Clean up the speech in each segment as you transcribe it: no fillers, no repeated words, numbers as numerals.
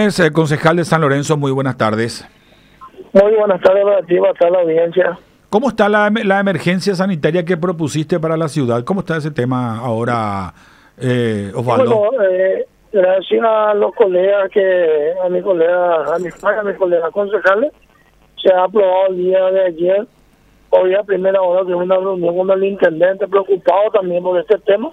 Gómez, concejal de San Lorenzo, muy buenas tardes. Muy buenas tardes para ti, para toda la audiencia. ¿Cómo está la emergencia sanitaria que propusiste para la ciudad? ¿Cómo está ese tema ahora, Osvaldo? Bueno, gracias a los colegas, a mis colegas concejales, se ha aprobado el día de ayer, hoy a primera hora, de una reunión con el intendente, preocupado también por este tema.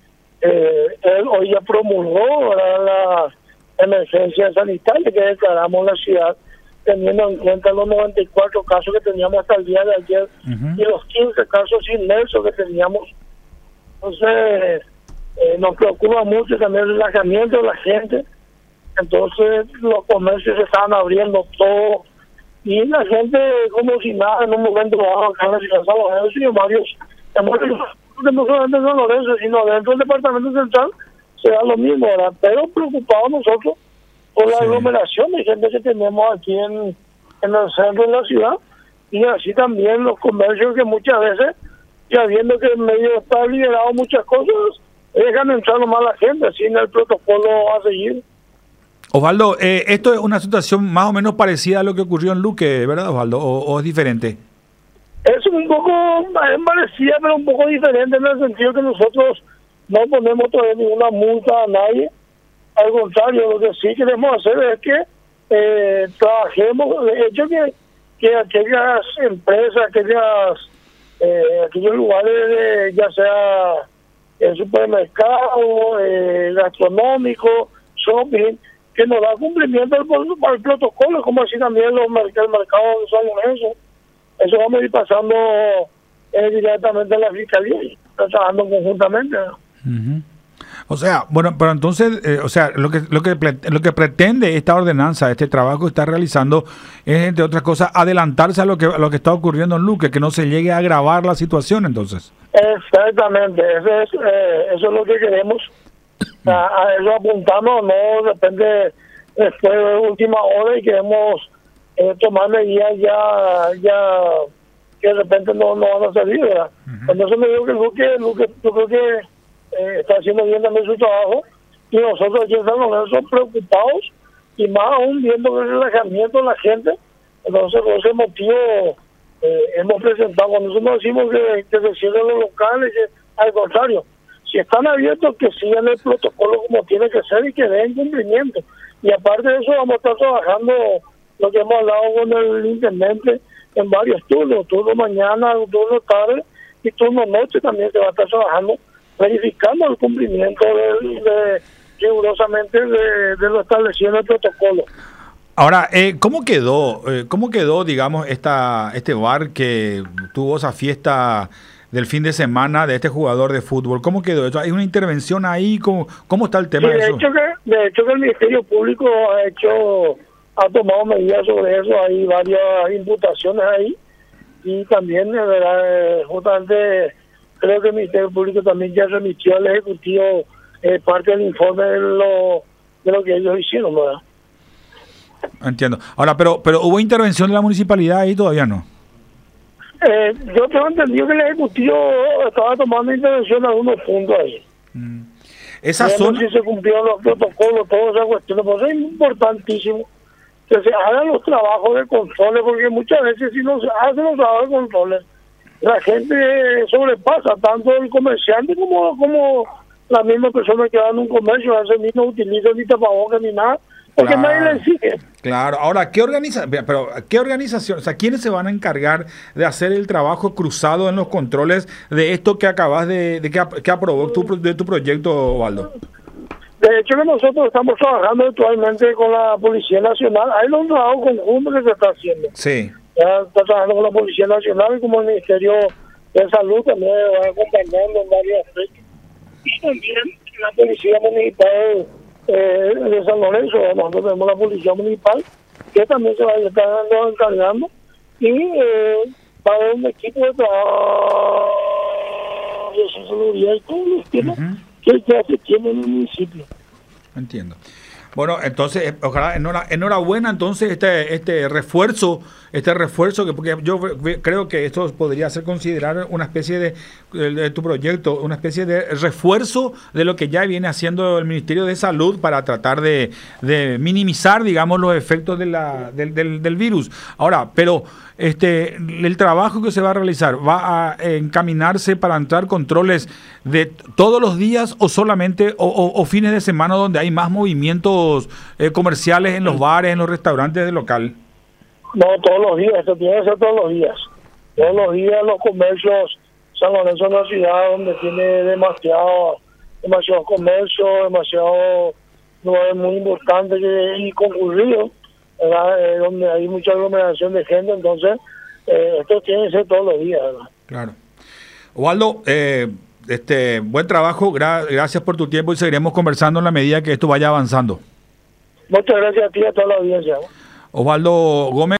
Él hoy ya promulgó la emergencia sanitaria que declaramos en la ciudad, teniendo en cuenta los 94 casos que teníamos hasta el día de ayer y los 15 casos inmersos que teníamos. Entonces, nos preocupa mucho también el relajamiento de la gente. Entonces, los comercios se estaban abriendo todo y la gente, como si nada, en un momento dado, acá en la ciudad de San Lorenzo y varios, no solamente en San Lorenzo, sino dentro del departamento central, se da lo mismo, ¿verdad? Pero preocupados nosotros por la aglomeración de gente que tenemos aquí en el centro de la ciudad, y así también los comercios que muchas veces, ya viendo que en medio está liberado muchas cosas, dejan entrar nomás la gente sin el protocolo a seguir. Osvaldo, esto es una situación más o menos parecida a lo que ocurrió en Luque, ¿verdad, Osvaldo? ¿O es diferente? Es un poco parecida, pero un poco diferente en el sentido que nosotros no ponemos todavía ninguna multa a nadie. Al contrario, lo que sí queremos hacer es que trabajemos, de hecho que aquellas empresas, aquellos lugares, ya sea el supermercado, gastronómico, shopping, que nos da cumplimiento al protocolo, como así también el mercado de San Lorenzo. Eso vamos a ir pasando directamente a la fiscalía y trabajando conjuntamente. O sea, bueno, pero entonces, lo que pretende esta ordenanza, este trabajo que está realizando, es, entre otras cosas, adelantarse a lo que está ocurriendo en Luque, que no se llegue a agravar la situación, entonces. Exactamente, eso es lo que queremos. A eso apuntamos, no depende después de última hora y queremos tomar medidas ya que de repente no van a salir, ¿verdad? Entonces me digo que Luque yo creo que está haciendo bien también su trabajo, y nosotros aquí en San Lorenzo preocupados y más aún viendo el relajamiento de la gente. Entonces por ese motivo hemos presentado, cuando nosotros decimos que se cierren los locales, que al contrario, si están abiertos, que sigan el protocolo como tiene que ser y que den cumplimiento. Y aparte de eso vamos a estar trabajando lo que hemos hablado con el intendente en varios turnos, turno mañana, turno tarde y turno noche también se va a estar trabajando, verificando el cumplimiento rigurosamente de lo establecido en el protocolo. Ahora, ¿cómo quedó, digamos, este bar que tuvo esa fiesta del fin de semana de este jugador de fútbol? ¿Cómo quedó eso? ¿Hay una intervención ahí? ¿Cómo está el tema de eso? De hecho que el Ministerio Público ha tomado medidas sobre eso, hay varias imputaciones ahí, y también, ¿verdad? Justamente creo que el Ministerio Público también ya remitió al Ejecutivo parte del informe de lo que ellos hicieron, ¿verdad? Entiendo. Ahora, pero ¿hubo intervención de la municipalidad ahí? Todavía no. Yo tengo entendido que el Ejecutivo estaba tomando intervención en algunos puntos ahí. Esa zona... Si se cumplieron los protocolos, todas esas cuestiones, pues es importantísimo que se hagan los trabajos de controles, porque muchas veces si no se hacen los trabajos de controles, la gente sobrepasa, tanto el comerciante como la misma persona que va en un comercio, a veces ni no utiliza ni tapabocas ni nada, porque nadie le exige. Claro. Ahora, ¿qué organización, o sea, quiénes se van a encargar de hacer el trabajo cruzado en los controles de esto que acabas que aprobó tu proyecto, Osvaldo? De hecho que nosotros estamos trabajando actualmente con la Policía Nacional, hay un trabajo conjunto que se está haciendo. Sí. Ya está trabajando con la Policía Nacional y como el Ministerio de Salud también va acompañando en varios aspectos. Y también la Policía Municipal de San Lorenzo, nosotros tenemos la Policía Municipal, que también se va a estar encargando, y va a haber un equipo de trabajo de seguridad y todos los temas que ya se tienen en el municipio. Entiendo. Bueno, entonces, ojalá, enhorabuena, entonces, este refuerzo, que porque yo creo que esto podría ser considerar una especie de tu proyecto, una especie de refuerzo de lo que ya viene haciendo el Ministerio de Salud para tratar de minimizar, digamos, los efectos del virus. Ahora, pero el trabajo que se va a realizar va a encaminarse para entrar controles de todos los días o solamente o fines de semana donde hay más movimientos comerciales en los bares, en los restaurantes del local. No, todos los días, esto tiene que ser todos los días. Todos los días los comercios, San Lorenzo es una ciudad donde tiene demasiado comercio, demasiado lugares muy importantes y concurridos, donde hay mucha aglomeración de gente, entonces esto tiene que ser todos los días, ¿verdad? Claro. Osvaldo, buen trabajo, gracias por tu tiempo y seguiremos conversando en la medida que esto vaya avanzando. Muchas gracias a ti y a toda la audiencia, ¿no? Osvaldo Gómez.